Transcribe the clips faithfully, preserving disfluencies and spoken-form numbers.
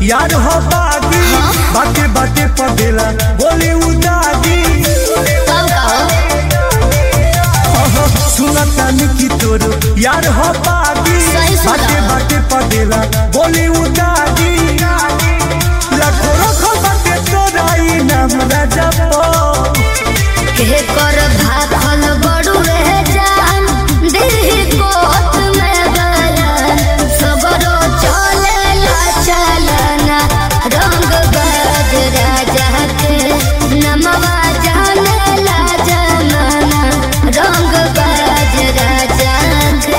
यार हो बागी बाटे बाटे पदेला बोली उदागी सुनता निकी तोरो यार हो बागी बाटे बाटे पदेला बोली उदागी लाखों रखो बाटे तोराई नाम राजा पो के कर भाखल बड़ू रह जान दिल कोत में गलन सबरो चले ला चलना रंग बाज राजा के नमवा जाने ला जमाना रंग बाज राजा के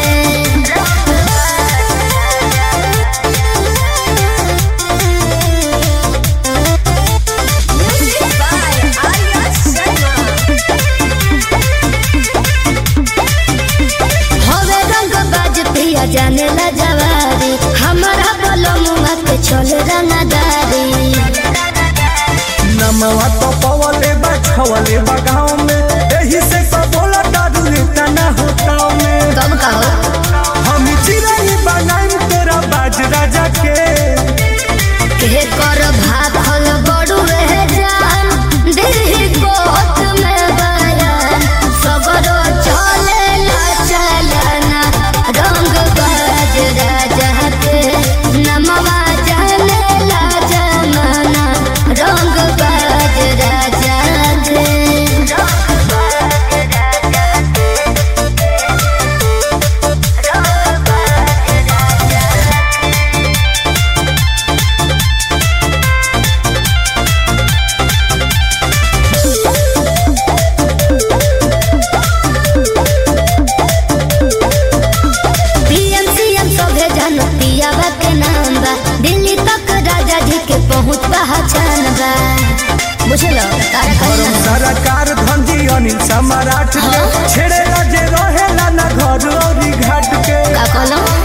जाने ला जवारी हमारा बोलो मुँह के छोल रंगदारी नमवा तो पवले बा छवले बा गाँव में यही से तो बोला दादू लेता ना होता में कब कहो हम चिराई बनाई तेरा बाज राजा के के कर भाखल बड़ू रह जान दिल कोत में बयान सबरो चले ला चलना रंग बाज राजा के नमवा जाने ला जमाना रंग बाज राजा के पियावा के नाम बा दिल्ली तक राजा जी के पहुँच पहचान बा बुझलो गरम सरकार धंधी अनिल सम्राट के छेड़े जे रहेला ना घर और घाट के का कहलो